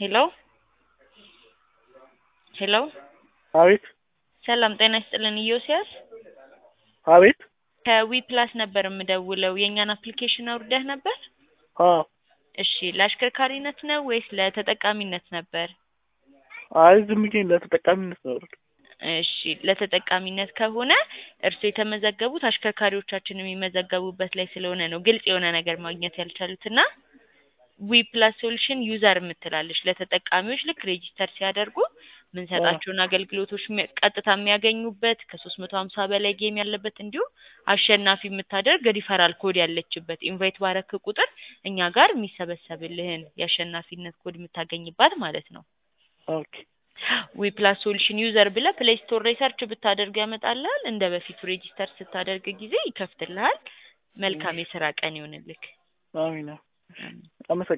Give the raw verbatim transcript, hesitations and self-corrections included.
ሄሎ ሄሎ አቤት ሰላም ጤና ይስጥልን ኢዮስያስ አቤት ከዊ ፕላስ ነበር የምደውለው የኛን አፕሊኬሽን አውርደህ ነበር? አዎ እሺ ለአሽከርካሪነት ነው ወይስ ለተጠቃሚነት ነበር? አይ ዝም ብዬ ለተጠቃሚነት ነው። እሺ ለተጠቃሚነት ከሆነ እርሱ የተመዘገቡት አሽከርካሪዎቻችን የሚመዘገቡበት ላይ ስለሆነ ነው ግልጽ የሆነ ነገር ማግኘት ያልቻሉትና ዊ ፕላስ ሶሉሽን ዩዘር የምትላለች ለተጠቃሚዎች ልክ ሬጂስተር ሲያደርጉ ምን ሰጣቸውን አገልግሎቶች ቀጥታ የሚያገኙበት ከሶስት መቶ ሃምሳ በላይ ጌም ያለበት እንዲሁም አሸናፊ የምታደርግ ሪፈራል ኮድ ያለችበት ኢንቫይት ባረክ ቁጥር እኛ ጋር የሚሰበሰብልህን የአሸናፊነት ኮድ የምታገኝባት ማለት ነው። ኦኬ ዊ ፕላስ ሶሉሽን ዩዘር ብለህ ፕሌይ ስቶር ላይ ሰርች ብታደርግ ያመጣልሃል። እንደ በፊቱ ሬጂስተር ስታደርግ ጊዜ ይከፍትልሃል። መልካም የሥራ ቀን ይሁንልህ። አሜን። አመሰግናለሁ።